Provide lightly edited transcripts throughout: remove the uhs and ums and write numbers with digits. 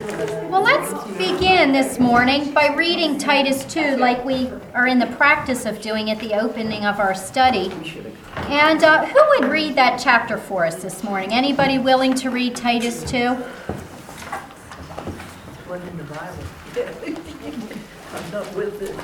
Well, let's begin this morning by reading Titus 2 like we are in the practice of doing at the opening of our study. And who would read that chapter for us this morning? Anybody willing to read Titus 2? It wasn't in the Bible. I'm not with it.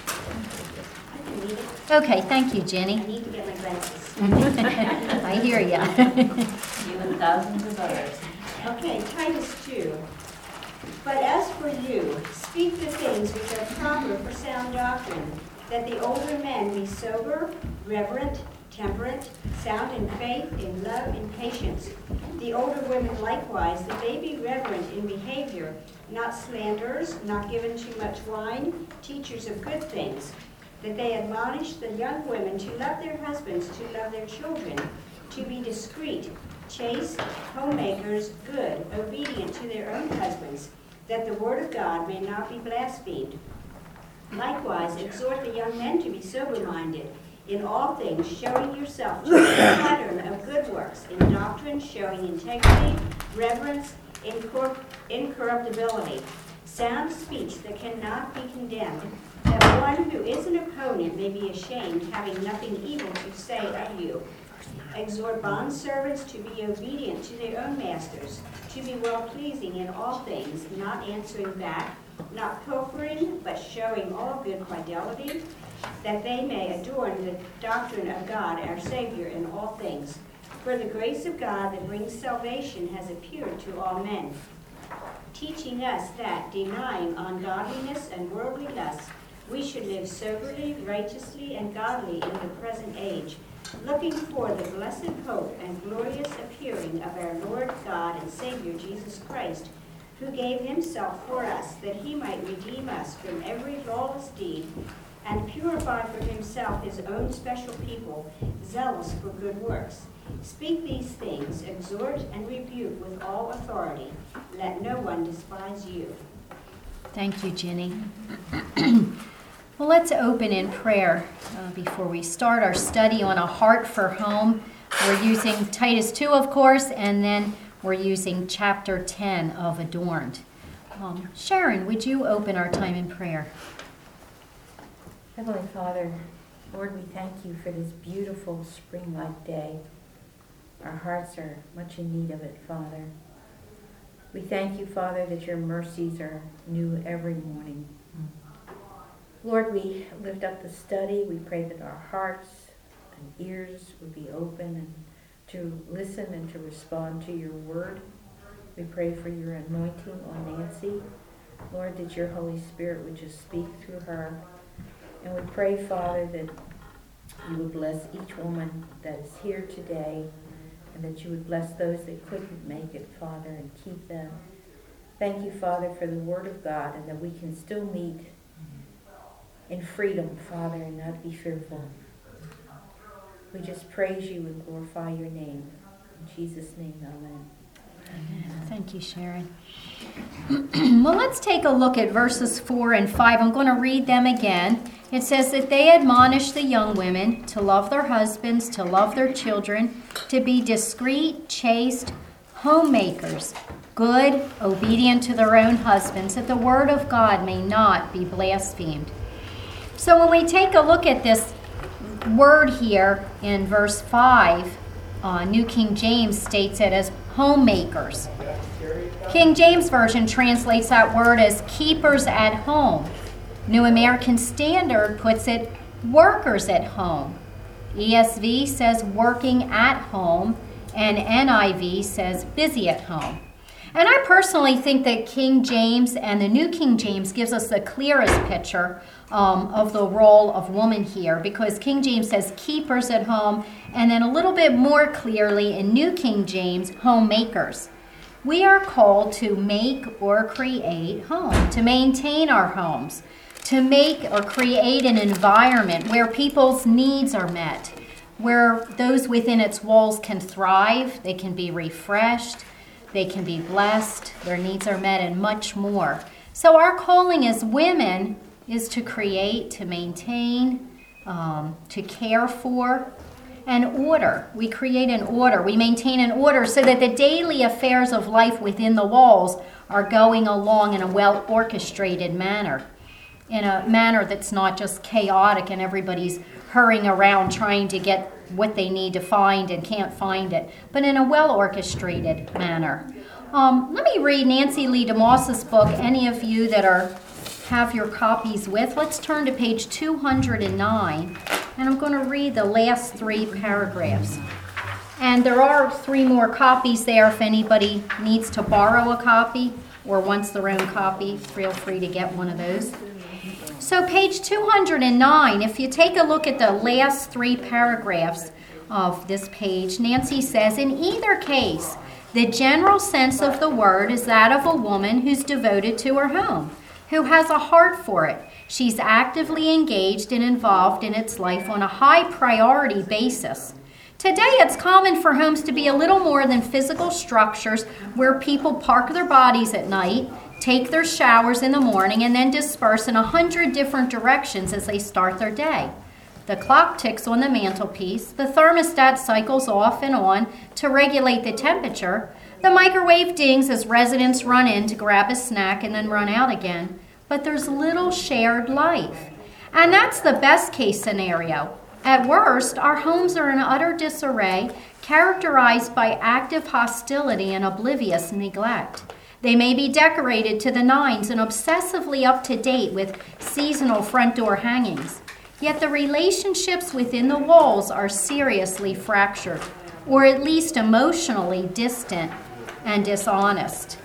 I can read it. Okay, thank you, I Jenny. need to get my glasses. I hear ya. You and thousands of others. Okay, Titus 2. But as for you, speak the things which are proper for sound doctrine, that the older men be sober, reverent, temperate, sound in faith, in love, in patience. The older women likewise, that they be reverent in behavior, not slanderers, not given to much wine, teachers of good things, that they admonish the young women to love their husbands, to love their children, to be discreet, chaste, homemakers, good, obedient to their own husbands, that the word of God may not be blasphemed. Likewise, exhort the young men to be sober-minded, in all things showing yourself to be a pattern of good works, in doctrine showing integrity, reverence, incorruptibility, sound speech that cannot be condemned, that one who is an opponent may be ashamed, having nothing evil to say of you. Exhort bondservants to be obedient to their own masters, to be well-pleasing in all things, not answering back, not pilfering, but showing all good fidelity, that they may adorn the doctrine of God our Savior in all things. For the grace of God that brings salvation has appeared to all men, teaching us that, denying ungodliness and worldly lusts, we should live soberly, righteously, and godly in the present age, looking for the blessed hope and glorious appearing of our Lord God and Savior Jesus Christ, who gave himself for us, that he might redeem us from every lawless deed, and purify for himself his own special people, zealous for good works. Speak these things, exhort and rebuke with all authority. Let no one despise you. Thank you, Jenny. Well, let's open in prayer before we start our study on a heart for home. We're using Titus 2, of course, and then we're using chapter 10 of Adorned. Sharon, would you open our time in prayer? Heavenly Father, Lord, we thank you for this beautiful spring-like day. Our hearts are much in need of it, Father. We thank you, Father, that your mercies are new every morning. Lord, we lift up the study. We pray that our hearts and ears would be open and to listen and to respond to your word. We pray for your anointing on Nancy. Lord, that your Holy Spirit would just speak through her. And we pray, Father, that you would bless each woman that is here today, and that you would bless those that couldn't make it, Father, and keep them. Thank you, Father, for the word of God, and that we can still meet in freedom, Father, and not be fearful. We just praise you and glorify your name. In Jesus' name, amen. Thank you, Sharon. Well, let's take a look at verses 4 and 5. I'm going to read them again. It says that they admonish the young women to love their husbands, to love their children, to be discreet, chaste, homemakers, good, obedient to their own husbands, that the word of God may not be blasphemed. So when we take a look at this word here in verse 5, New King James states it as homemakers. King James Version translates that word as keepers at home. New American Standard puts it workers at home. ESV says working at home, and NIV says busy at home. And I personally think that King James and the New King James gives us the clearest picture of the role of woman here, because King James says keepers at home, and then a little bit more clearly in New King James, homemakers. We are called to make or create home, to maintain our homes, to make or create an environment where people's needs are met, where those within its walls can thrive, they can be refreshed, they can be blessed, their needs are met, and much more. So our calling as women is to create, to maintain, to care for, and order. We create an order. We maintain an order so that the daily affairs of life within the walls are going along in a well-orchestrated manner, in a manner that's not just chaotic and everybody's hurrying around trying to get what they need to find and can't find it, but in a well-orchestrated manner. Let me read Nancy Lee DeMoss's book, any of you that have your copies with. Let's turn to page 209, and I'm going to read the last 3 paragraphs. And there are 3 more copies there if anybody needs to borrow a copy or wants their own copy. Feel free to get one of those. So page 209, if you take a look at the last 3 paragraphs of this page, Nancy says, in either case, the general sense of the word is that of a woman who's devoted to her home, who has a heart for it. She's actively engaged and involved in its life on a high priority basis. Today, it's common for homes to be a little more than physical structures where people park their bodies at night, take their showers in the morning, and then disperse in 100 different directions as they start their day. The clock ticks on the mantelpiece, the thermostat cycles off and on to regulate the temperature, the microwave dings as residents run in to grab a snack and then run out again. But there's little shared life. And that's the best case scenario. At worst, our homes are in utter disarray, characterized by active hostility and oblivious neglect. They may be decorated to the nines and obsessively up to date with seasonal front door hangings. Yet the relationships within the walls are seriously fractured, or at least emotionally distant and dishonest.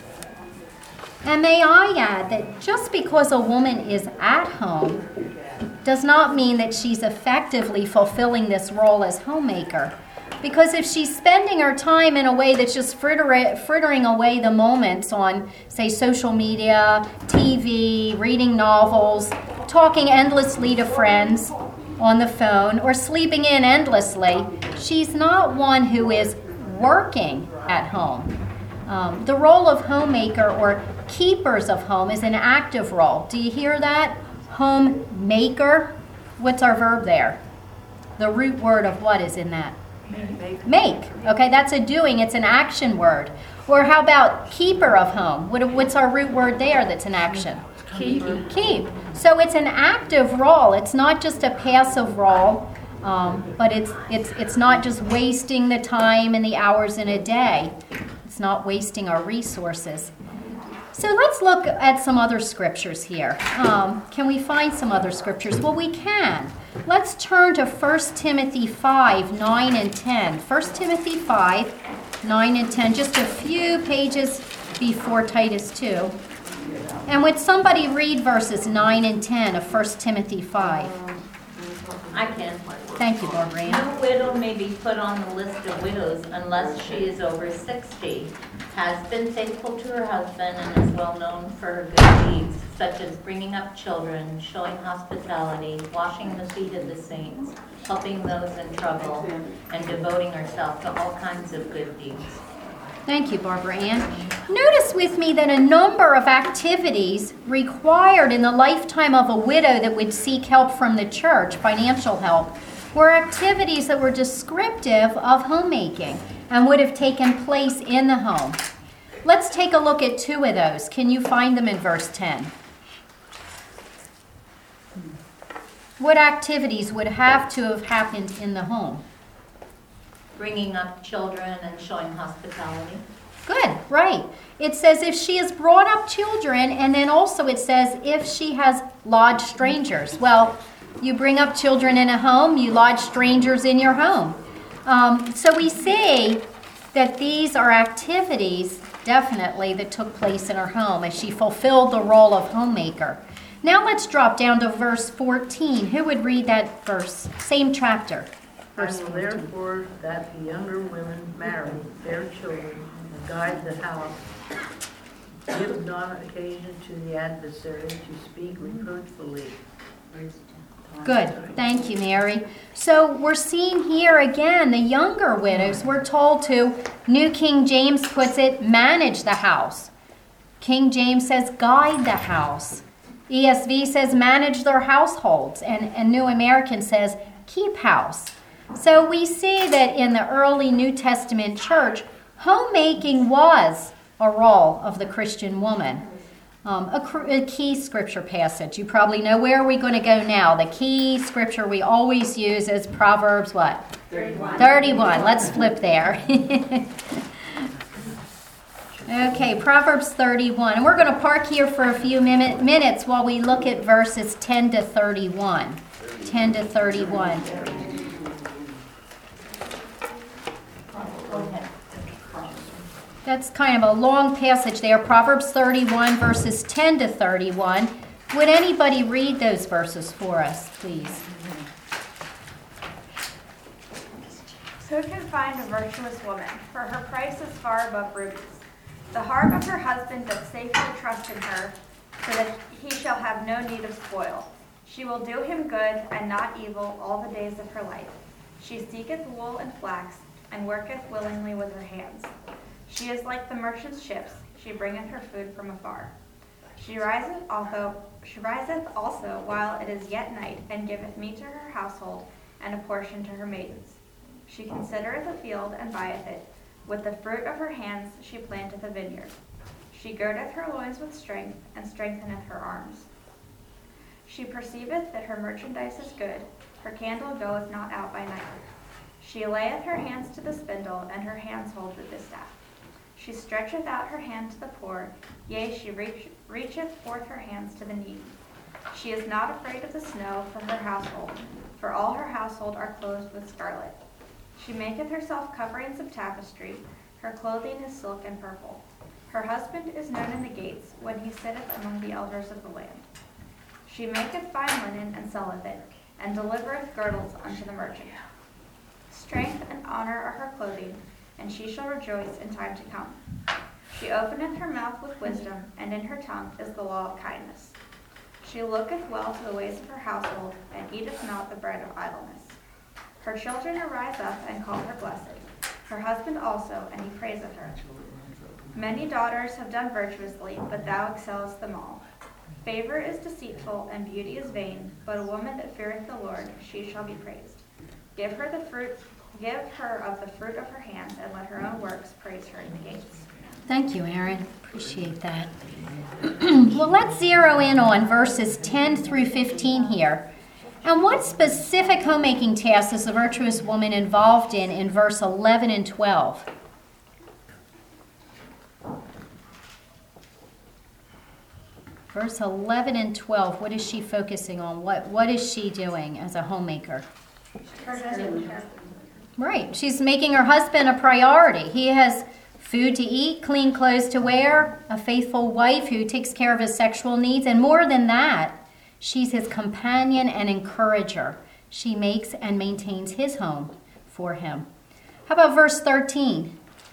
And may I add that just because a woman is at home does not mean that she's effectively fulfilling this role as homemaker. Because if she's spending her time in a way that's just frittering away the moments on, say, social media, TV, reading novels, talking endlessly to friends on the phone, or sleeping in endlessly, she's not one who is working at home. The role of homemaker or keepers of home is an active role. Do you hear that? Homemaker. What's our verb there? The root word of what is in that? Make. Okay, that's a doing. It's an action word. Or how about keeper of home? What's our root word there that's an action? Keep. So it's an active role. It's not just a passive role, but it's not just wasting the time and the hours in a day. It's not wasting our resources. So let's look at some other scriptures here. Can we find some other scriptures? Well, we can. Let's turn to 1 Timothy 5, 9 and 10. 1 Timothy 5, 9 and 10, just a few pages before Titus 2. And would somebody read verses 9 and 10 of 1 Timothy 5? I can. Thank you, Barbara Ann. No widow may be put on the list of widows unless she is over 60, has been faithful to her husband, and is well known for her good deeds, such as bringing up children, showing hospitality, washing the feet of the saints, helping those in trouble, and devoting herself to all kinds of good deeds. Thank you, Barbara Ann. Notice with me that a number of activities required in the lifetime of a widow that would seek help from the church, financial help, were activities that were descriptive of homemaking and would have taken place in the home. Let's take a look at 2 of those. Can you find them in verse 10? What activities would have to have happened in the home? Bringing up children and showing hospitality. Good, right. It says if she has brought up children, and then also it says if she has lodged strangers. Well, you bring up children in a home, you lodge strangers in your home. So we see that these are activities, definitely, that took place in her home as she fulfilled the role of homemaker. Now let's drop down to verse 14. Who would read that verse? Same chapter. Verse 14. Therefore, that the younger women marry their children and guide the house, give not occasion to the adversary to speak reproachfully. Good. Thank you, Mary. So we're seeing here again the younger widows were told to, New King James puts it, manage the house. King James says guide the house. ESV says manage their households. And New American says keep house. So we see that in the early New Testament church, homemaking was a role of the Christian woman. A key scripture passage. You probably know where are we going to go now. The key scripture we always use is Proverbs what? 31. Let's flip there. Okay, Proverbs 31. And we're going to park here for a few minutes while we look at verses 10 to 31. 10 to 31. That's kind of a long passage there. Proverbs 31, verses 10 to 31. Would anybody read those verses for us, please? Who can find a virtuous woman? For her price is far above rubies. The heart of her husband doth safely trust in her, so that he shall have no need of spoil. She will do him good and not evil all the days of her life. She seeketh wool and flax, and worketh willingly with her hands. She is like the merchant's ships, she bringeth her food from afar. She riseth also while it is yet night, and giveth meat to her household, and a portion to her maidens. She considereth a field, and buyeth it. With the fruit of her hands she planteth a vineyard. She girdeth her loins with strength, and strengtheneth her arms. She perceiveth that her merchandise is good, her candle goeth not out by night. She layeth her hands to the spindle, and her hands hold the distaff. She stretcheth out her hand to the poor, yea, she reacheth forth her hands to the needy. She is not afraid of the snow for her household, for all her household are clothed with scarlet. She maketh herself coverings of tapestry, her clothing is silk and purple. Her husband is known in the gates, when he sitteth among the elders of the land. She maketh fine linen, and selleth it, and delivereth girdles unto the merchant. Strength and honor are her clothing, and she shall rejoice in time to come. She openeth her mouth with wisdom, and in her tongue is the law of kindness. She looketh well to the ways of her household, and eateth not the bread of idleness. Her children arise up and call her blessed, her husband also, and he praiseth her. Many daughters have done virtuously, but thou excellest them all. Favor is deceitful, and beauty is vain, but a woman that feareth the Lord, she shall be praised. Give her of the fruit of her hands, and let her own works praise her in the gates. Thank you, Aaron. Appreciate that. Well, let's zero in on verses 10 through 15 here. And what specific homemaking tasks is the virtuous woman involved in verse 11 and 12? Verse 11 and 12, what is she focusing on? What is she doing as a homemaker? Right. She's making her husband a priority. He has food to eat, clean clothes to wear, a faithful wife who takes care of his sexual needs, and more than that, she's his companion and encourager. She makes and maintains his home for him. How about verse 13?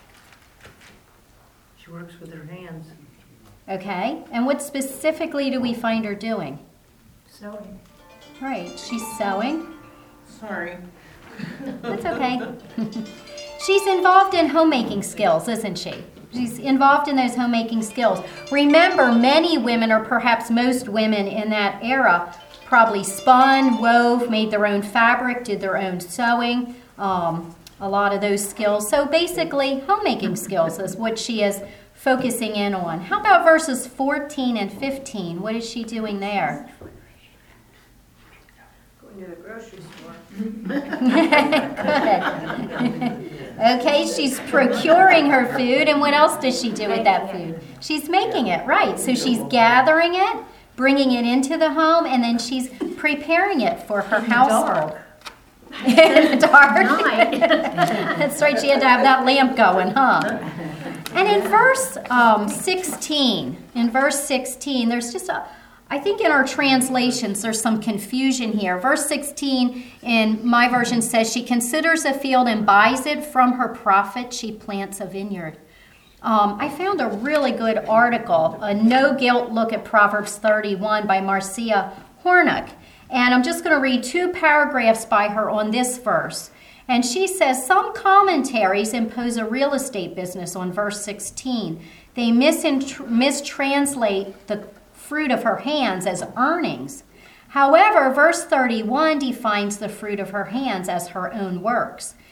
She works with her hands. Okay. And what specifically do we find her doing? Sewing. Right. She's sewing. Sorry. That's okay. She's involved in homemaking skills, isn't she? She's involved in those homemaking skills. Remember, many women, or perhaps most women in that era, probably spun, wove, made their own fabric, did their own sewing, a lot of those skills. So basically, homemaking skills is what she is focusing in on. How about verses 14 and 15? What is she doing there? Going to the grocery store. Good. Okay, she's procuring her food, and what else does she do with that food? She's making it, right. So she's gathering it, bringing it into the home, and then she's preparing it for her household. In the dark. That's right, she had to have that lamp going, huh? And in verse 16, there's just I think in our translations there's some confusion here. Verse 16 in my version says, she considers a field and buys it. From her profit she plants a vineyard. I found a really good article, a no-guilt look at Proverbs 31 by Marcia Hornick. And I'm just going to read 2 paragraphs by her on this verse. And she says, some commentaries impose a real estate business on verse 16. They mistranslate the fruit of her hands as earnings. However, verse 31 defines the fruit of her hands as her own works.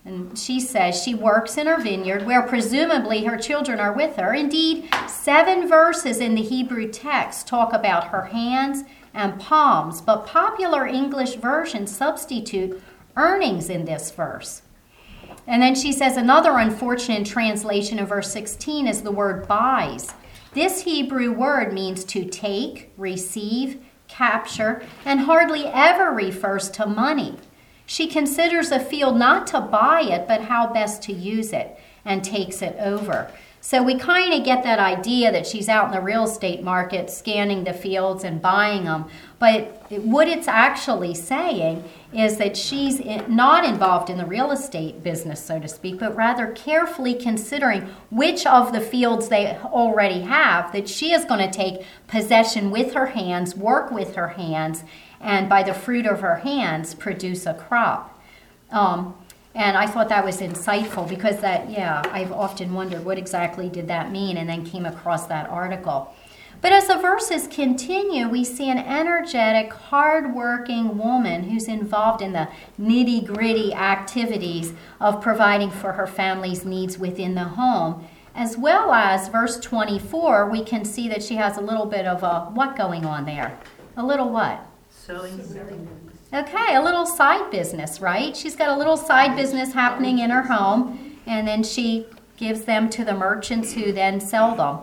And she says she works in her vineyard where presumably her children are with her. Indeed, 7 verses in the Hebrew text talk about her hands and palms, but popular English versions substitute earnings in this verse. And then she says another unfortunate translation of verse 16 is the word buys. This Hebrew word means to take, receive, capture, and hardly ever refers to money. She considers a field not to buy it, but how best to use it, and takes it over. So we kind of get that idea that she's out in the real estate market scanning the fields and buying them. But what it's actually saying is that she's not involved in the real estate business, so to speak, but rather carefully considering which of the fields they already have that she is going to take possession with her hands, work with her hands, and by the fruit of her hands produce a crop. And I thought that was insightful because I've often wondered what exactly did that mean, and then came across that article. But as the verses continue, we see an energetic, hard-working woman who's involved in the nitty-gritty activities of providing for her family's needs within the home. As well as verse 24, we can see that she has a little bit of a what going on there? A little what? Sewing. Okay, a little side business, right? She's got a little side business happening in her home, and then she gives them to the merchants who then sell them.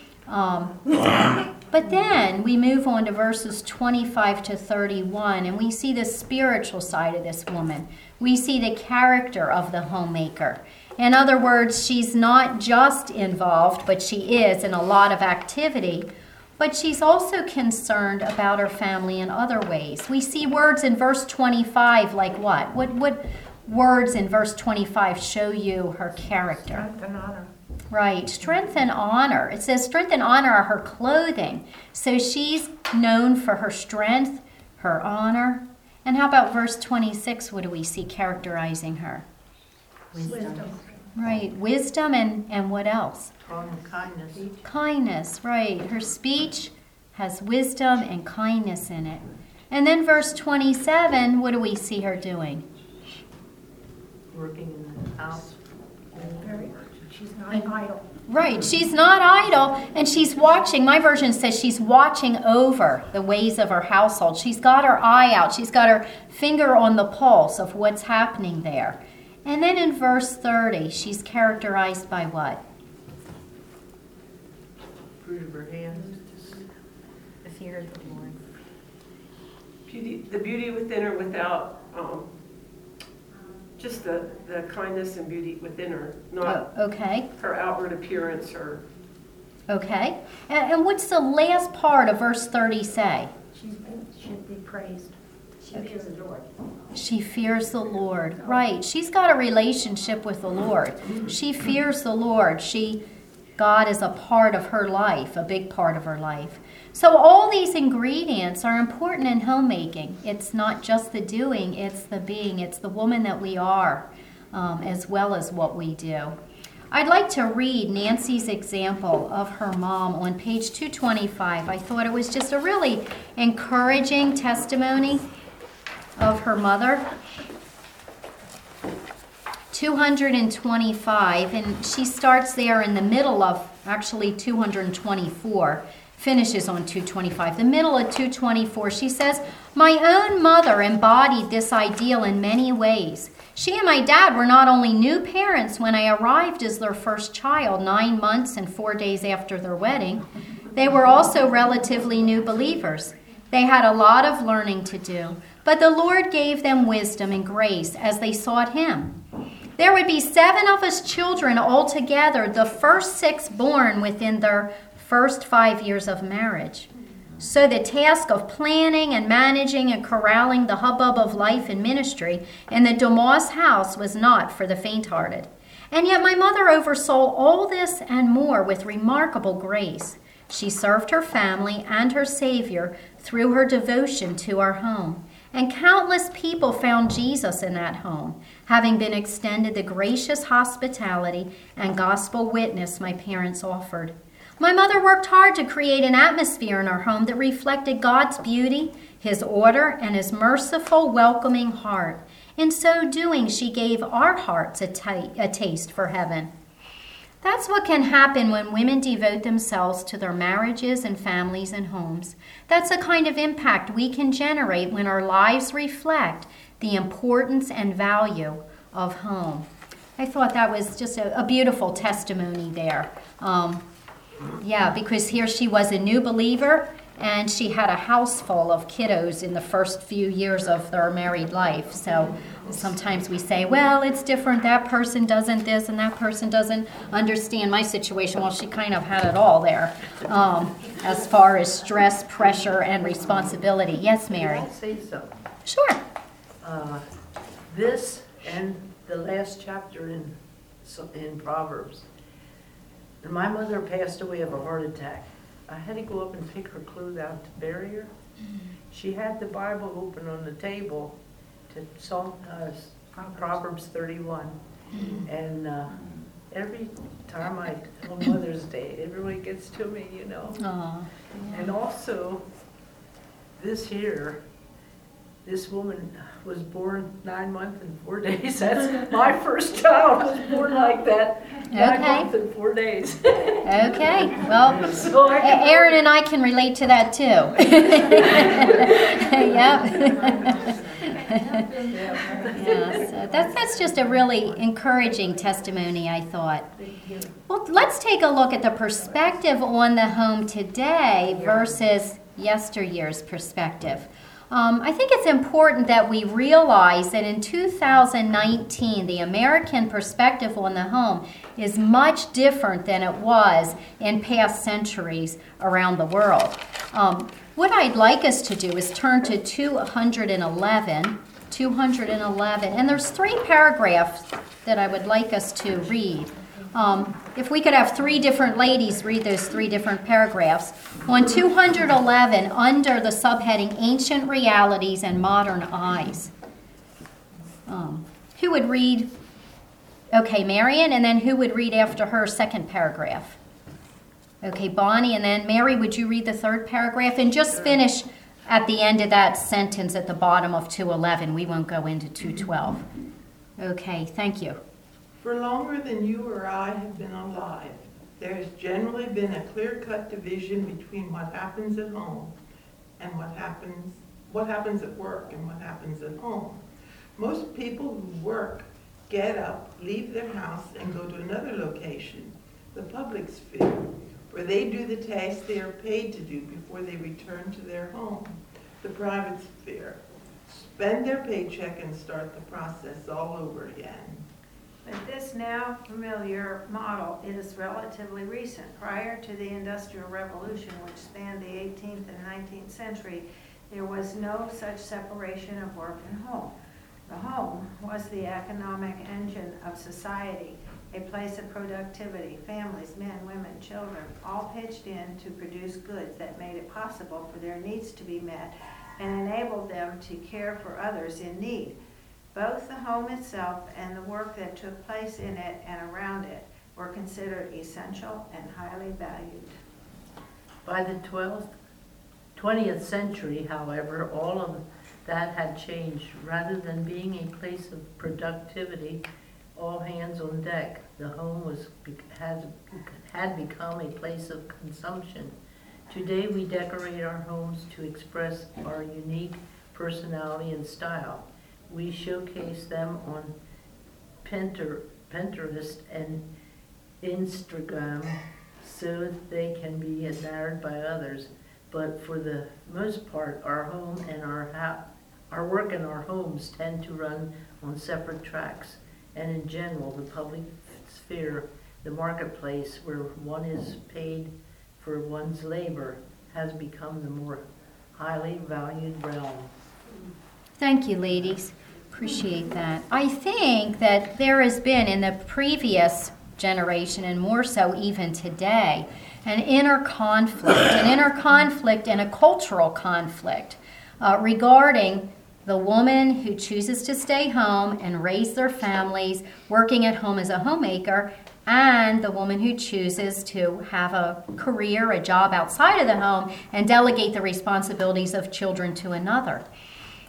But then we move on to verses 25 to 31, and we see the spiritual side of this woman. We see the character of the homemaker. In other words, she's not just involved, but she is in a lot of activity. But she's also concerned about her family in other ways. We see words in verse 25 like what? What words in verse 25 show you her character? Strength and honor. Right, strength and honor. It says strength and honor are her clothing. So she's known for her strength, her honor. And how about verse 26? What do we see characterizing her? Wisdom. Right, wisdom and what else? Kindness. Kindness, right. Her speech has wisdom and kindness in it. And then verse 27, what do we see her doing? Working in the house. She's not idle. Right, she's not idle, and she's watching. My version says she's watching over the ways of her household. She's got her eye out. She's got her finger on the pulse of what's happening there. And then in verse 30, she's characterized by what? Fruit of her hands. The fear of the Lord. The beauty within her without, just the kindness and beauty within her, not Okay. her outward appearance or... Okay. And what's the last part of verse 30 say? She should be praised. She fears the Lord. She fears the Lord. Right. She's got a relationship with the Lord. She fears the Lord. God is a part of her life, a big part of her life. So all these ingredients are important in homemaking. It's not just the doing, it's the being. It's the woman that we are, as well as what we do. I'd like to read Nancy's example of her mom on page 225. I thought it was just a really encouraging testimony of her mother. 225, and she starts there in the middle of, actually 224, finishes on 225. The middle of 224, she says, "My own mother embodied this ideal in many ways. She and my dad were not only new parents when I arrived as their first child 9 months and 4 days after their wedding, they were also relatively new believers. They had a lot of learning to do, but the Lord gave them wisdom and grace as they sought Him. There would be 7 of us children altogether, the first 6 born within their first 5 years of marriage. So the task of planning and managing and corralling the hubbub of life and ministry in the DeMoss house was not for the faint-hearted. And yet my mother oversaw all this and more with remarkable grace. She served her family and her Savior through her devotion to our home. And countless people found Jesus in that home, having been extended the gracious hospitality and gospel witness my parents offered. My mother worked hard to create an atmosphere in our home that reflected God's beauty, His order, and His merciful, welcoming heart. In so doing, she gave our hearts a taste for heaven. That's what can happen when women devote themselves to their marriages and families and homes. That's the kind of impact we can generate when our lives reflect the importance and value of home. I thought that was just a beautiful testimony there. Because here she was a new believer, and she had a house full of kiddos in the first few years of their married life. So sometimes we say, well, it's different. That person doesn't this and that person doesn't understand my situation. Well, she kind of had it all there as far as stress, pressure, and responsibility. Yes, Mary? Can I say something? Sure. This and the last chapter in Proverbs. My mother passed away of a heart attack. I had to go up and pick her clothes out to bury her. She had the Bible open on the table to Proverbs 31. And every time on Mother's Day, it really gets to me, you know. Aww. And also, this woman was born 9 months and 4 days. That's my first child was born like that. 9 months and 4 days. Okay. Well, So Aaron and I can relate to that too. So that's just a really encouraging testimony, I thought. Well, let's take a look at the perspective on the home today versus yesteryear's perspective. I think it's important that we realize that in 2019, the American perspective on the home is much different than it was in past centuries around the world. What I'd like us to do is turn to 211, and there's 3 paragraphs that I would like us to read. If we could have 3 different ladies read those 3 different paragraphs. On 211, under the subheading Ancient Realities and Modern Eyes. Who would read? Okay, Marion, and then who would read after her second paragraph? Okay, Bonnie, and then Mary, would you read the 3rd paragraph? And just finish at the end of that sentence at the bottom of 211. We won't go into 212. Okay, thank you. For longer than you or I have been alive, there has generally been a clear-cut division between what happens at home and what happens at work and what happens at home. Most people who work get up, leave their house, and go to another location, the public sphere, where they do the tasks they are paid to do before they return to their home, the private sphere, spend their paycheck and start the process all over again. But this now familiar model is relatively recent. Prior to the Industrial Revolution, which spanned the 18th and 19th century, there was no such separation of work and home. The home was the economic engine of society, a place of productivity. Families, men, women, children, all pitched in to produce goods that made it possible for their needs to be met and enabled them to care for others in need. Both the home itself and the work that took place in it and around it were considered essential and highly valued. By the 20th century, however, all of that had changed. Rather than being a place of productivity, all hands on deck, the home had become a place of consumption. Today we decorate our homes to express our unique personality and style. We showcase them on Pinterest and Instagram so that they can be admired by others. But for the most part, our home and our work and our homes tend to run on separate tracks. And in general, the public sphere, the marketplace where one is paid for one's labor, has become the more highly valued realm. Thank you, ladies. Appreciate that. I think that there has been in the previous generation, and more so even today, an inner conflict and a cultural conflict regarding the woman who chooses to stay home and raise their families, working at home as a homemaker, and the woman who chooses to have a career, a job outside of the home, and delegate the responsibilities of children to another.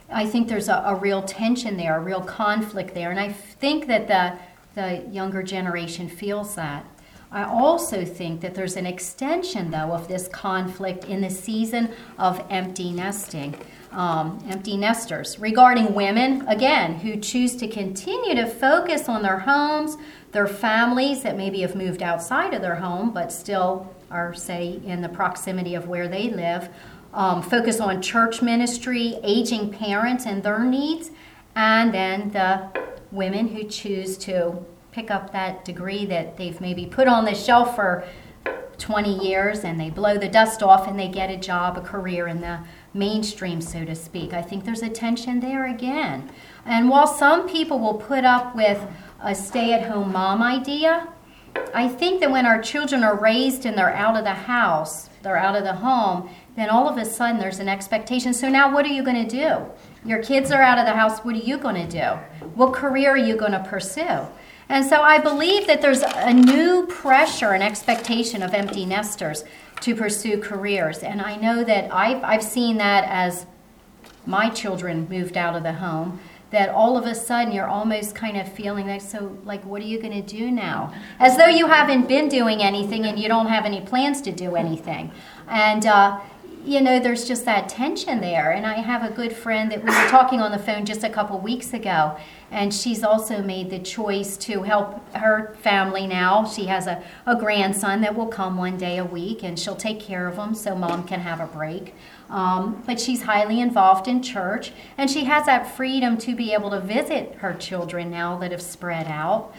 I think there's a real tension there, a real conflict there, and I think that the younger generation feels that. I also think that there's an extension, though, of this conflict in the season of empty nesting. Empty nesters. Regarding women, again, who choose to continue to focus on their homes, their families that maybe have moved outside of their home but still are, say, in the proximity of where they live. Focus on church ministry, aging parents and their needs, and then the women who choose to pick up that degree that they've maybe put on the shelf for 20 years and they blow the dust off and they get a job, a career in the mainstream, so to speak. I think there's a tension there again. And while some people will put up with a stay-at-home mom idea, I think that when our children are raised and they're out of the house, they're out of the home, then all of a sudden there's an expectation. So now what are you going to do? Your kids are out of the house. What are you going to do? What career are you going to pursue? And so I believe that there's a new pressure and expectation of empty nesters to pursue careers. And I know that I've seen that as my children moved out of the home, that all of a sudden you're almost kind of feeling like, so like, what are you going to do now? As though you haven't been doing anything and you don't have any plans to do anything. And, there's just that tension there. And I have a good friend that we were talking on the phone just a couple weeks ago, and she's also made the choice to help her family now. She has a grandson that will come one day a week, and she'll take care of him so mom can have a break. But she's highly involved in church, and she has that freedom to be able to visit her children now that have spread out.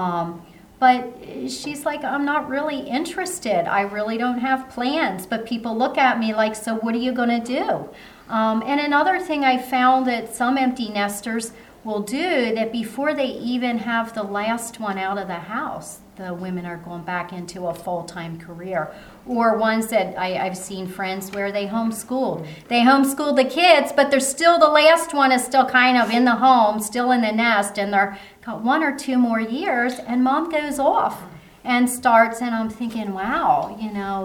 But she's like, I'm not really interested. I really don't have plans. But people look at me like, so what are you going to do? And another thing I found that some empty nesters will do, that before they even have the last one out of the house, the women are going back into a full-time career. Or ones that I've seen friends where they homeschooled. They homeschooled the kids, but they're still, the last one is still kind of in the home, still in the nest, and they're got 1 or 2 more years, and mom goes off and starts, and I'm thinking, wow,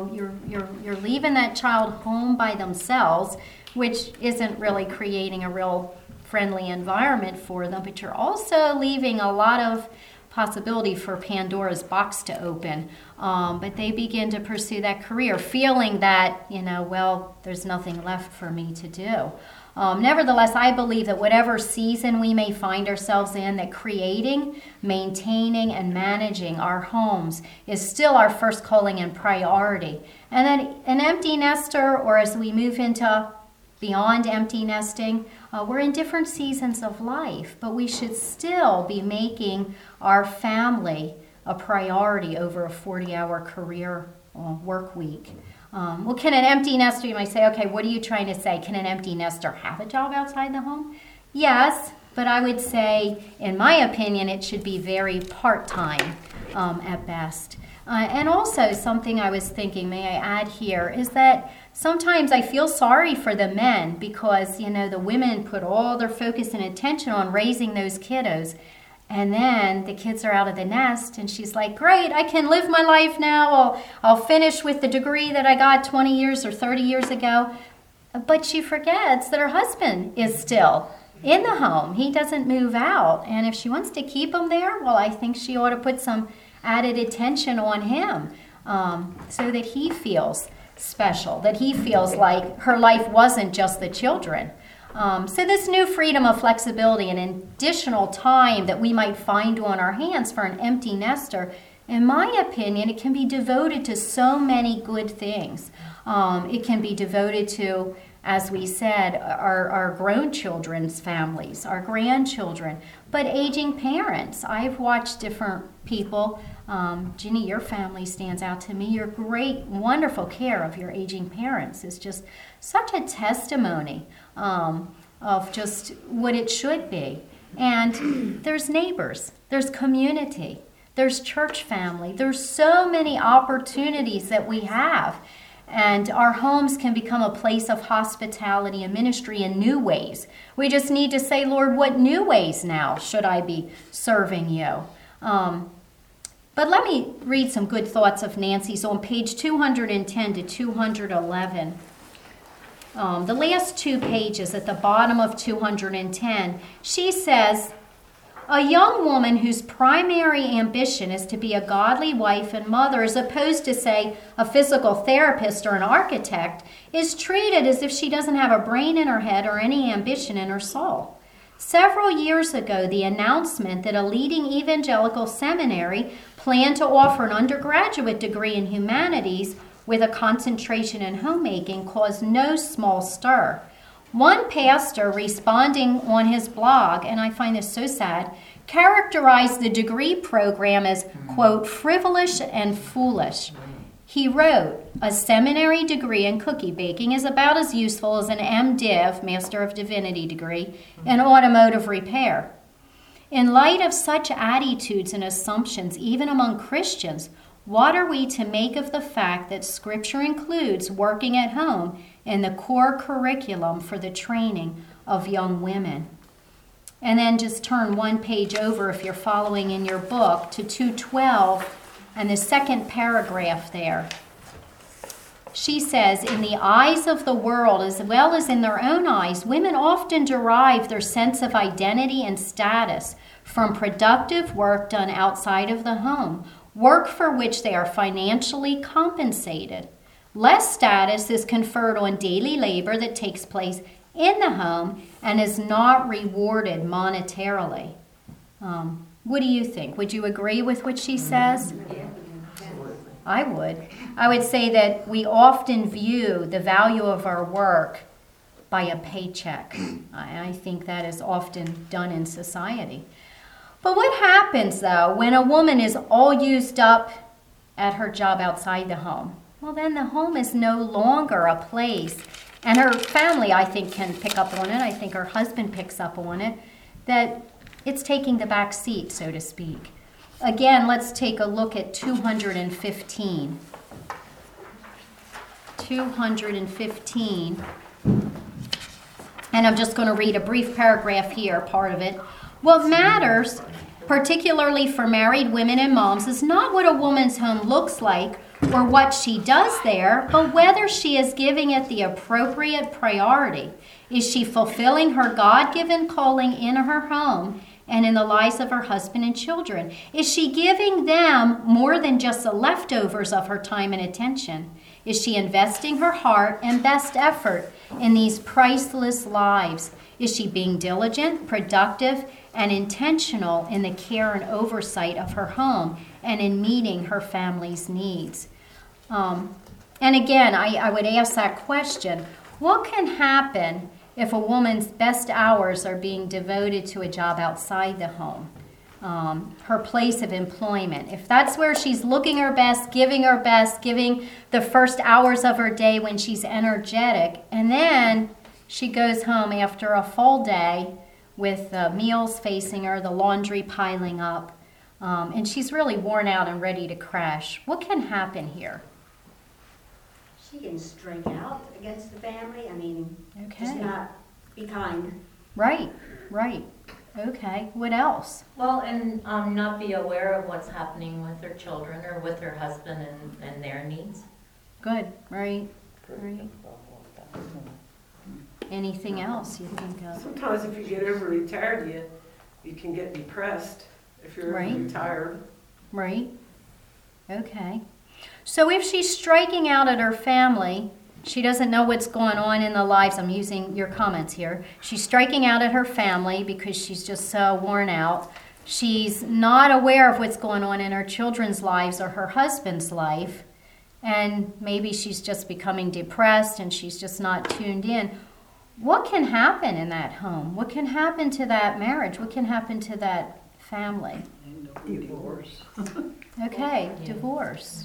you're leaving that child home by themselves, which isn't really creating a real friendly environment for them, but you're also leaving a lot of possibility for Pandora's box to open. But they begin to pursue that career, feeling that, there's nothing left for me to do. Nevertheless, I believe that whatever season we may find ourselves in, that creating, maintaining, and managing our homes is still our first calling and priority. And that an empty nester, or as we move into beyond empty nesting, we're in different seasons of life, but we should still be making our family a priority over a 40-hour career work week. Well, can an empty nester, you might say, okay, what are you trying to say? Can an empty nester have a job outside the home? Yes, but I would say, in my opinion, it should be very part-time at best. And also something I was thinking, may I add here, is that sometimes I feel sorry for the men because, the women put all their focus and attention on raising those kiddos. And then the kids are out of the nest, and she's like, great, I can live my life now. I'll finish with the degree that I got 20 years or 30 years ago. But she forgets that her husband is still in the home. He doesn't move out. And if she wants to keep him there, well, I think she ought to put some added attention on him so that he feels special, that he feels like her life wasn't just the children. So this new freedom of flexibility and additional time that we might find on our hands for an empty nester, in my opinion, it can be devoted to so many good things. It can be devoted to, as we said, our grown children's families, our grandchildren, but aging parents. I've watched different people. Ginny, your family stands out to me. Your great, wonderful care of your aging parents is just such a testimony of just what it should be. And there's neighbors, there's community, there's church family. There's so many opportunities that we have. And our homes can become a place of hospitality and ministry in new ways. We just need to say, Lord, what new ways now should I be serving you? But let me read some good thoughts of Nancy's on page 210 to 211. the last 2 pages at the bottom of 210, she says, a young woman whose primary ambition is to be a godly wife and mother, as opposed to, say, a physical therapist or an architect, is treated as if she doesn't have a brain in her head or any ambition in her soul. Several years ago, the announcement that a leading evangelical seminary planned to offer an undergraduate degree in humanities with a concentration in homemaking caused no small stir. One pastor, responding on his blog, and I find this so sad, characterized the degree program as, quote, frivolous and foolish. He wrote, a seminary degree in cookie baking is about as useful as an MDiv, Master of Divinity degree, in automotive repair. In light of such attitudes and assumptions, even among Christians, what are we to make of the fact that Scripture includes working at home in the core curriculum for the training of young women? And then just turn 1 page over, if you're following in your book, to 212 and the second paragraph there. She says, in the eyes of the world, as well as in their own eyes, women often derive their sense of identity and status from productive work done outside of the home, work for which they are financially compensated. Less status is conferred on daily labor that takes place in the home and is not rewarded monetarily. What do you think? Would you agree with what she says? I would. I would say that we often view the value of our work by a paycheck. I think that is often done in society. But what happens, though, when a woman is all used up at her job outside the home? Well, then the home is no longer a place. And her family, I think, can pick up on it. I think her husband picks up on it, that it's taking the back seat, so to speak. Again, let's take a look at 215. 215. And I'm just going to read a brief paragraph here, part of it. What matters, particularly for married women and moms, is not what a woman's home looks like or what she does there, but whether she is giving it the appropriate priority. Is she fulfilling her God-given calling in her home and in the lives of her husband and children? Is she giving them more than just the leftovers of her time and attention? Is she investing her heart and best effort in these priceless lives? Is she being diligent, productive, and intentional in the care and oversight of her home and in meeting her family's needs? And again, I would ask that question, what can happen if a woman's best hours are being devoted to a job outside the home, her place of employment? If that's where she's looking her best, giving the first hours of her day when she's energetic, and then she goes home after a full day with the meals facing her, the laundry piling up, and she's really worn out and ready to crash. What can happen here? She can strike out against the family. I mean, Okay. just not be kind. Right. Okay, what else? Well, and not be aware of what's happening with her children or with her husband and their needs. Good, right. Anything else you think of? Sometimes if you get overly tired, you can get depressed if you're Right. overly tired. Right. Okay. So if she's striking out at her family, she doesn't know what's going on in the lives. I'm using your comments here. She's striking out at her family because she's just so worn out. She's not aware of what's going on in her children's lives or her husband's life. And maybe she's just becoming depressed and she's just not tuned in. What can happen in that home? What can happen to that marriage? What can happen to that family? Divorce. Okay, divorce.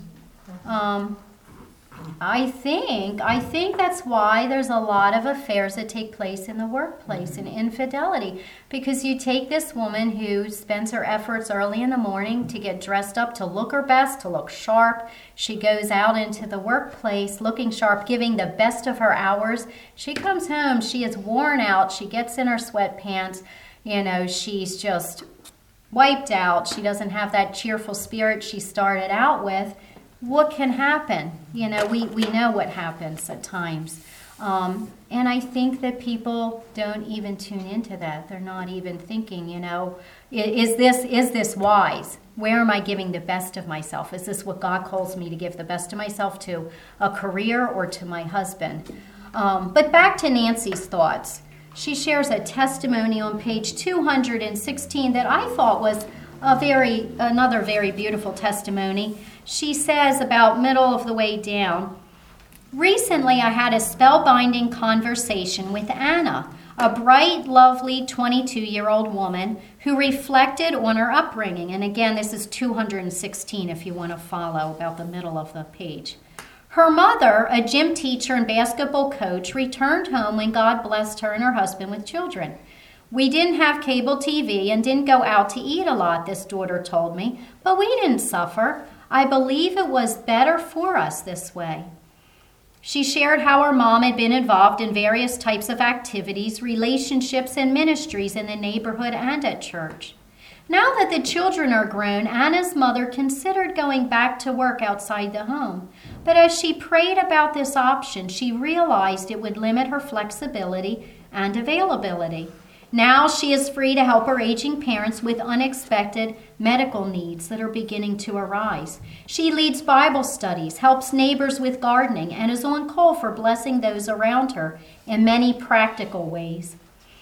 I think that's why there's a lot of affairs that take place in the workplace and infidelity, because you take this woman who spends her efforts early in the morning to get dressed up, to look her best, to look sharp. She goes out into the workplace looking sharp, giving the best of her hours. She comes home, she is worn out, she gets in her sweatpants, she's just wiped out. She doesn't have that cheerful spirit she started out with. What can happen? We know what happens at times. And I think that people don't even tune into that. They're not even thinking, is this wise? Where am I giving the best of myself? Is this what God calls me to give the best of myself to? A career or to my husband? But back to Nancy's thoughts. She shares a testimony on page 216 that I thought was another very beautiful testimony. She says about middle of the way down, recently I had a spellbinding conversation with Anna, a bright, lovely 22-year-old woman who reflected on her upbringing. And again, this is 216 if you want to follow about the middle of the page. Her mother, a gym teacher and basketball coach, returned home when God blessed her and her husband with children. We didn't have cable TV and didn't go out to eat a lot, this daughter told me, but we didn't suffer. I believe it was better for us this way. She shared how her mom had been involved in various types of activities, relationships, and ministries in the neighborhood and at church. Now that the children are grown, Anna's mother considered going back to work outside the home. But as she prayed about this option, she realized it would limit her flexibility and availability. Now she is free to help her aging parents with unexpected medical needs that are beginning to arise. She leads Bible studies, helps neighbors with gardening, and is on call for blessing those around her in many practical ways.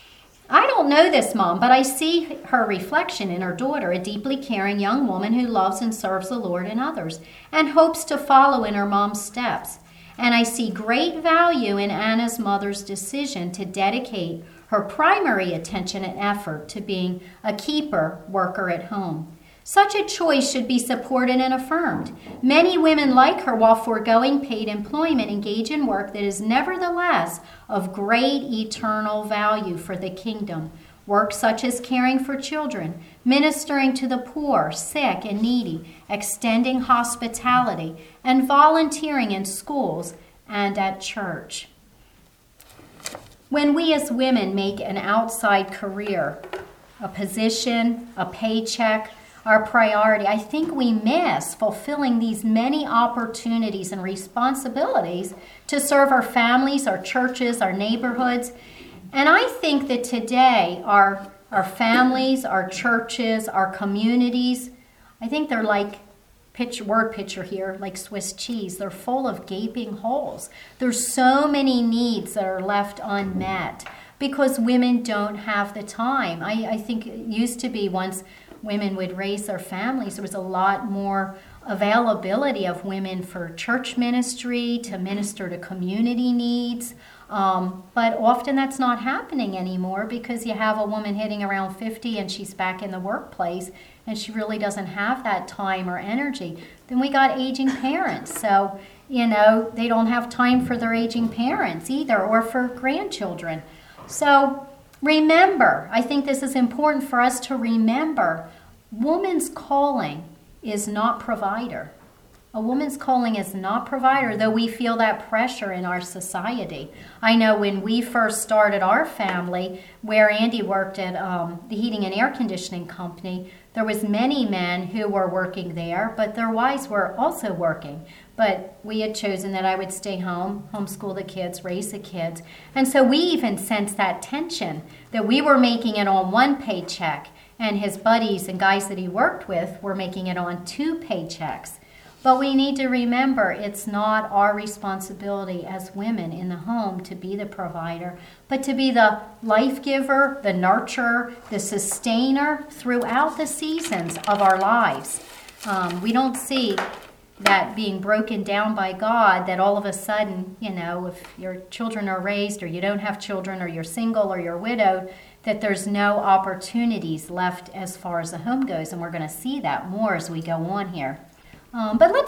I don't know this mom, but I see her reflection in her daughter, a deeply caring young woman who loves and serves the Lord and others, and hopes to follow in her mom's steps. And I see great value in Anna's mother's decision to dedicate her primary attention and effort to being a keeper worker at home. Such a choice should be supported and affirmed. Many women like her, while foregoing paid employment, engage in work that is nevertheless of great eternal value for the kingdom. Work such as caring for children, ministering to the poor, sick, and needy, extending hospitality, and volunteering in schools and at church. When we as women make an outside career, a position, a paycheck, our priority, I think we miss fulfilling these many opportunities and responsibilities to serve our families, our churches, our neighborhoods. And I think that today our families, our churches, our communities, I think they're like word picture here, like Swiss cheese. They're full of gaping holes. There's so many needs that are left unmet because women don't have the time. I think it used to be once women would raise their families, there was a lot more availability of women for church ministry, to minister to community needs. But often that's not happening anymore because you have a woman hitting around 50 and she's back in the workplace and she really doesn't have that time or energy. Then we got aging parents. So, they don't have time for their aging parents either or for grandchildren. So remember, I think this is important for us to remember, woman's calling is not provider. A woman's calling is not provider, though we feel that pressure in our society. I know when we first started our family, where Andy worked at the heating and air conditioning company, there was many men who were working there, but their wives were also working. But we had chosen that I would stay home, homeschool the kids, raise the kids. And so we even sensed that tension, that we were making it on one paycheck, and his buddies and guys that he worked with were making it on 2 paychecks. But we need to remember it's not our responsibility as women in the home to be the provider, but to be the life giver, the nurturer, the sustainer throughout the seasons of our lives. We don't see that being broken down by God, that all of a sudden, if your children are raised or you don't have children or you're single or you're widowed, that there's no opportunities left as far as the home goes. And we're going to see that more as we go on here. But let's